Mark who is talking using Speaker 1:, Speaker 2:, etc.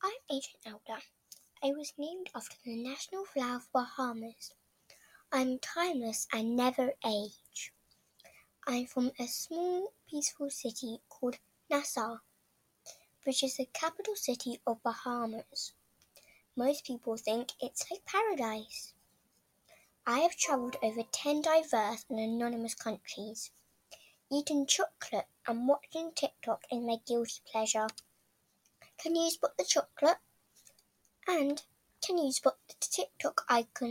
Speaker 1: I'm Agent Elder. I was named after the national flower of Bahamas. I'm timeless and never age. I'm from a small, peaceful city called Nassau, which is the capital city of Bahamas. Most people think it's like paradise. I have travelled over 10 diverse and anonymous countries. Eating chocolate and watching TikTok is my guilty pleasure. Can you spot the chocolate? And can you spot the TikTok icon?